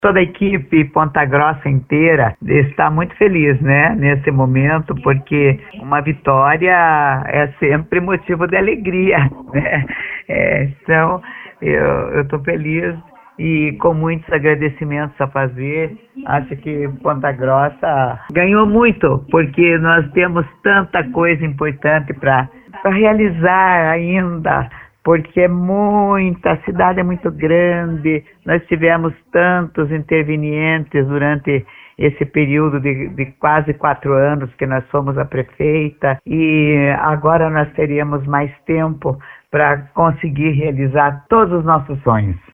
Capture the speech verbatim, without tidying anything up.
Toda a equipe Ponta Grossa inteira está muito feliz, né, nesse momento, porque uma vitória é sempre motivo de alegria, né? É, então, eu estou feliz e com muitos agradecimentos a fazer. Acho que Ponta Grossa ganhou muito, porque nós temos tanta coisa importante para realizar ainda, porque é muita, a cidade é muito grande, nós tivemos tantos intervenientes durante esse período de, de quase quatro anos que nós fomos a prefeita, e agora nós teríamos mais tempo para conseguir realizar todos os nossos sonhos.